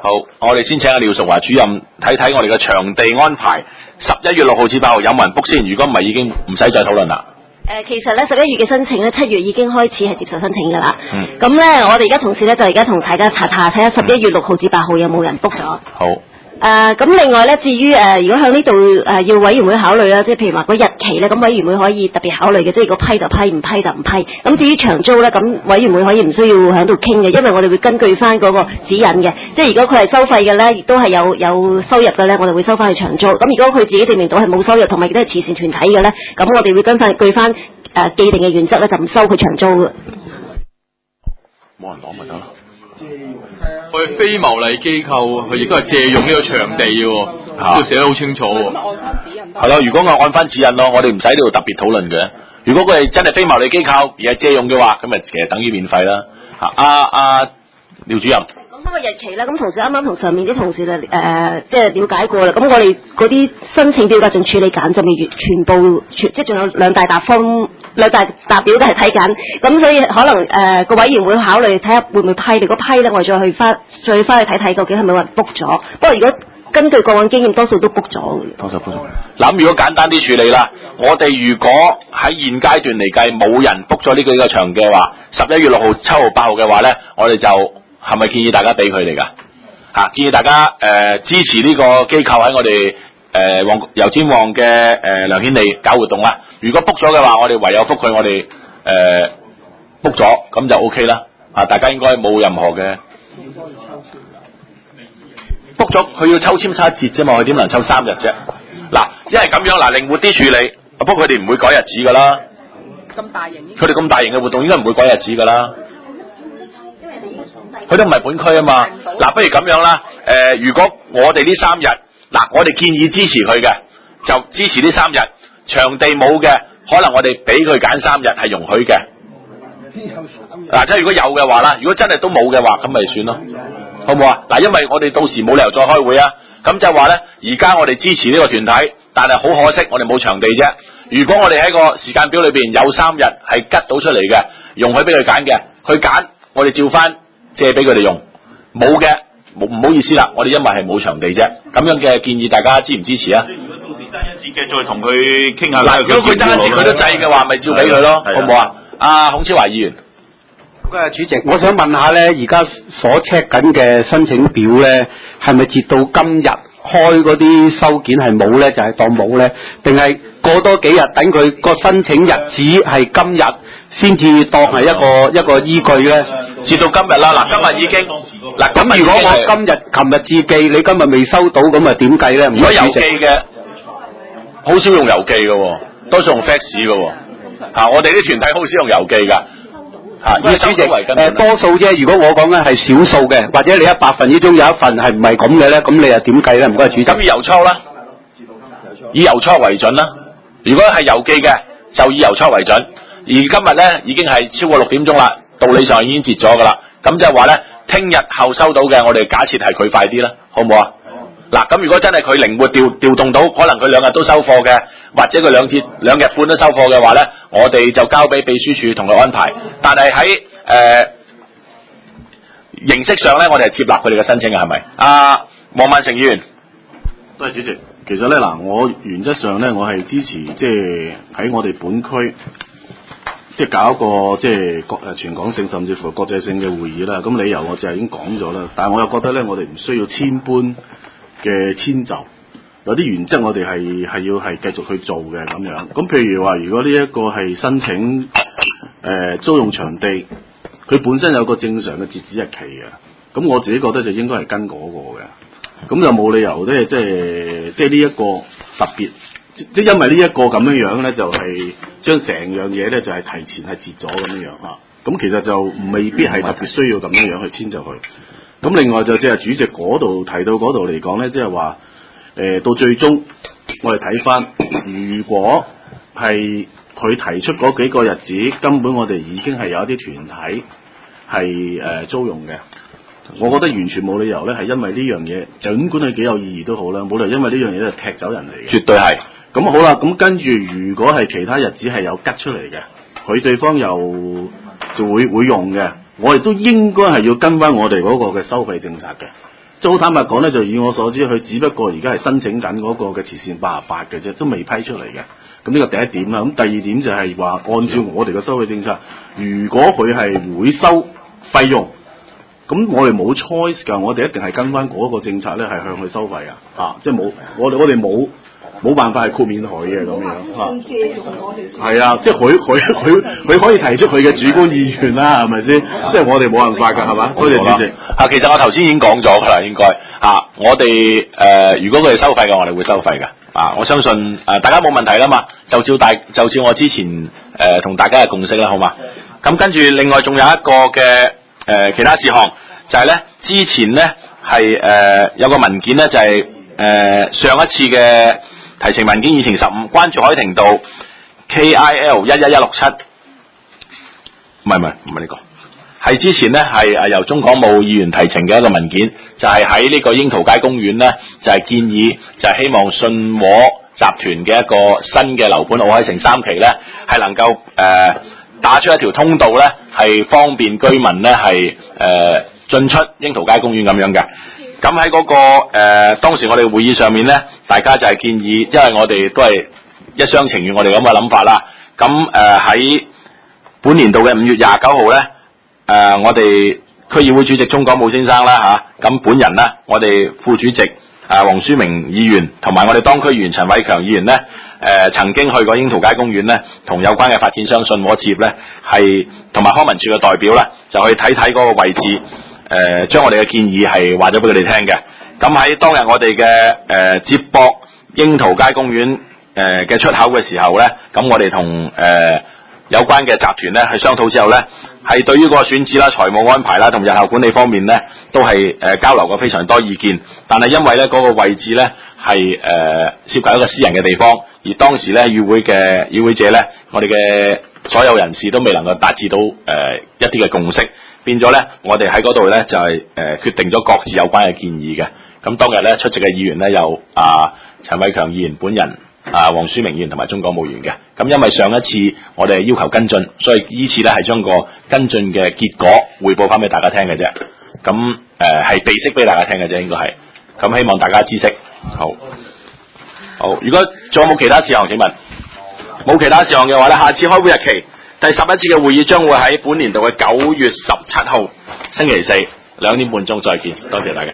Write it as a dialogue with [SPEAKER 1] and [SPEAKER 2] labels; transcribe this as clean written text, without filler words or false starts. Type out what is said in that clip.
[SPEAKER 1] 好，我哋先請阿廖淑華主任睇睇我哋嘅場地安排。11月6號至8號有冇人 book 先？如果唔係，已經唔使再討論啦。
[SPEAKER 2] 其實咧11月嘅申請咧，7月已經開始係接受申請㗎啦。咁咧，我哋而家同事咧就而家同大家查睇下11月6號至8號有冇人 book 咗。
[SPEAKER 1] 好。
[SPEAKER 2] 咁另外咧，至於如果向呢度要委員會考慮啦，即係譬如話個日期咧，咁委員會可以特別考慮嘅，即係如果批就批，唔批就唔批。咁至於長租咧，咁委員會可以唔需要喺度傾嘅，因為我哋會根據翻嗰個指引嘅。即係如果佢係收費嘅咧，亦都係有收入嘅咧，我哋會收翻去長租。咁如果佢自己證明到係冇收入，同埋亦都係慈善團體嘅咧，咁我哋會據翻既定嘅原則咧，就唔收佢長租嘅。
[SPEAKER 1] 冇人講咪得咯。
[SPEAKER 3] 佢非牟利機構，佢亦都係借用呢個場地嘅，都寫得好清楚喎。
[SPEAKER 1] 係咯，如果我按翻指引咯，我哋唔使呢度特別討論嘅。如果佢係真係非牟利機構而係借用嘅話，咁咪其實等於免費啦。廖主任。咁
[SPEAKER 2] 個日期咧，咁同事啱啱同上面啲同事就即係了解過啦。咁我哋嗰啲申請表格仲處理緊，就未全部即係仲有兩大沓表都係睇緊。咁所以可能個委員會考慮睇下會唔會批。如果批咧，我哋再翻去睇睇究竟係咪有人 book 咗。不過如果根據過往經驗，多數都 book 咗嘅。
[SPEAKER 1] 多數 book 咗。嗱，如果簡單啲處理啦，我哋如果喺現階段嚟計冇人 book 咗呢個場嘅話，11月6號、7號、8號嘅話咧，我哋就係咪建議大家俾佢哋㗎？建議大家支持呢個機構喺我哋油尖旺嘅梁顯利搞活動啦。如果 book 咗嘅話，我哋唯有覆佢，我哋book 咗咁就 OK 啦。大家應該冇任何嘅 book 咗，佢要抽籤差一節啫嘛，佢點能抽3日啫？嗱，只係咁樣嗱，靈活啲處理。不過佢哋唔會改日子㗎啦。
[SPEAKER 4] 咁大型？
[SPEAKER 1] 佢哋咁大型嘅活動應該唔會改日子㗎啦。佢都唔係本區啊嘛。嗱，不如咁樣啦。如果我哋呢3日，嗱，我哋建議支持佢嘅，就支持呢3日。場地冇嘅，可能我哋俾佢揀3日係容許嘅。嗱，即係如果有嘅話啦，如果真係都冇嘅話，咁咪算咯，好唔好啊？嗱，因為我哋到時冇理由再開會啊。咁就係話咧，而家我哋支持呢個團體，但係好可惜，我哋冇場地啫。如果我哋喺個時間表裏邊有3日係吉到出嚟嘅，容許俾佢揀嘅，佢揀，我哋照翻借俾佢哋用。冇嘅，唔好意思啦，我哋因為係冇場地啫。咁樣嘅建議，大家支唔支持啊？
[SPEAKER 5] 如果到時爭一節嘅，再同佢傾下。
[SPEAKER 1] 嗱，如果佢爭一節佢都制嘅話，咪照俾佢咯，好唔好啊？阿孔超華議員。
[SPEAKER 6] 主席，我想問下咧，而家所 check 緊嘅申請表咧，係咪截到今日開嗰啲收件係冇咧，就係當冇咧？定係過多幾日等佢個申請日子係今日先至當係一個依據咧？
[SPEAKER 1] 截到今日啦，嗱，今日已經嗱，
[SPEAKER 6] 咁如果我琴日至寄，你今日未收到，咁啊點計咧？
[SPEAKER 1] 如果郵寄嘅，好少用郵寄嘅，多數用 fax 嘅。我哋啲團體好少用郵寄㗎。以主席
[SPEAKER 6] 多數啫。如果我講緊係少數嘅，或者你100份之中有一份係唔係咁嘅咧，咁你又點計咧？唔該，主席。
[SPEAKER 1] 咁以郵戳啦，以郵戳為準啦。如果係郵寄嘅，就以郵戳為準。而今日咧已經係超過6點鐘啦，道理上已經截咗㗎啦。咁即係話咧，聽日後收到嘅，我哋假設係佢快啲啦，好唔好啊？嗱，咁如果真係佢靈活調動到，可能佢2日都收貨嘅，或者佢2日半都收貨嘅話咧，我哋就交俾秘書處同佢安排。但係喺形式上咧，我哋係接納佢哋嘅申請嘅，係咪？黃萬成議員，
[SPEAKER 5] 多謝主席。其實咧嗱，我原則上咧，我係支持即係喺我哋本區即係搞一個即係全港性甚至乎國際性嘅會議啦。咁理由我就係已經講咗啦，但係我又覺得咧，我哋唔需要千般嘅遷就，有啲原則我哋係要係繼續去做嘅咁樣。咁譬如話，如果呢一個係申請租用場地，佢本身有個正常嘅截止日期嘅，咁我自己覺得就應該係跟嗰個嘅，咁就冇理由咧，即係呢一個特別，即係因為呢一個咁樣樣咧，就係將成樣嘢咧就係提前係截咗咁樣樣嚇，咁其實就未必係特別需要咁樣樣去遷就佢。咁另外就即係主席嗰度提到嗰度嚟講咧，即係話到最終我哋睇翻，如果係佢提出嗰幾個日子，根本我哋已經係有一啲團體係租用嘅，我覺得完全冇理由咧，係因為呢樣嘢，儘管係幾有意義都好啦，冇理由因為呢樣嘢就踢走人嚟嘅。
[SPEAKER 1] 絕對係。
[SPEAKER 5] 咁好啦，咁跟住如果係其他日子係有吉出嚟嘅，佢對方又就會用嘅。我哋都應該係要跟翻我哋嗰個嘅收費政策嘅， 即係好坦白講咧，就以我所知，佢只不過而家係申請緊嗰個嘅慈善88嘅啫，都未批出嚟嘅。咁呢個第一點啦。咁第二點就係話，按照我哋嘅收費政策，如果佢係會收費用，咁我哋冇 choice 㗎，我哋一定係跟翻嗰個政策咧，係向佢收費啊！即係冇我哋冇辦法係豁免佢嘅咁樣嚇。係啊，即係佢可以提出佢嘅主觀意願啦，係咪先？即係我哋冇辦法㗎，係嘛？多謝主席。
[SPEAKER 1] 其實我頭先已經講咗㗎啦，應該我哋如果佢哋收費嘅，我哋會收費嘅。我相信大家冇問題啦嘛，就照我之前同大家嘅共識啦，好嘛？咁跟住另外仲有一個嘅其他事項，就係咧之前咧係有個文件咧就係上一次嘅提呈文件議程15關注海婷道 KIL 11167，唔係呢個。係之前咧係由中港務議員提呈嘅一個文件，就係喺呢個櫻桃街公園咧，就係建議就係希望信和集團嘅一個新嘅樓盤奧海城3期咧，係能夠打出一條通道咧，係方便居民咧係進出櫻桃街公園咁樣嘅。咁喺嗰個當時我哋會議上面咧，大家就係建議，因為我哋都係一廂情願我哋咁嘅諗法啦。咁喺本年度嘅5月29號咧。我哋區議會主席鍾港武先生啦咁本人啦，我哋副主席黃書明議員同埋我哋當區議員陳偉強議員咧，曾經去過櫻桃街公園咧，同有關嘅發展商信和置業咧，係同埋康文署嘅代表啦，就去睇睇嗰個位置，將我哋嘅建議係話咗俾佢哋聽嘅。咁喺當日我哋嘅接駁櫻桃街公園嘅出口嘅時候咧，咁我哋同有關嘅集團咧去商討之後咧，係對於個選址啦、財務安排啦同日後管理方面咧，都係交流過非常多意見。但係因為咧嗰個位置咧係涉及一個私人嘅地方，而當時咧議會者咧，我哋嘅所有人士都未能夠達至到一啲嘅共識，變咗咧我哋喺嗰度咧就係決定咗各自有關嘅建議嘅。咁當日咧出席嘅議員咧有陳偉強議員本人。黃書明議員同埋鍾港務員嘅，咁因為上一次我哋係要求跟進，所以呢次咧係將個跟進嘅結果匯報翻俾大家聽嘅啫。咁係備悉俾大家聽嘅啫，應該係。咁希望大家知悉。好，如果仲有冇其他事項？請問冇其他事項嘅話咧，下次開會日期第11次嘅會議將會喺本年度嘅9月17號星期四2點半鐘再見。多謝大家。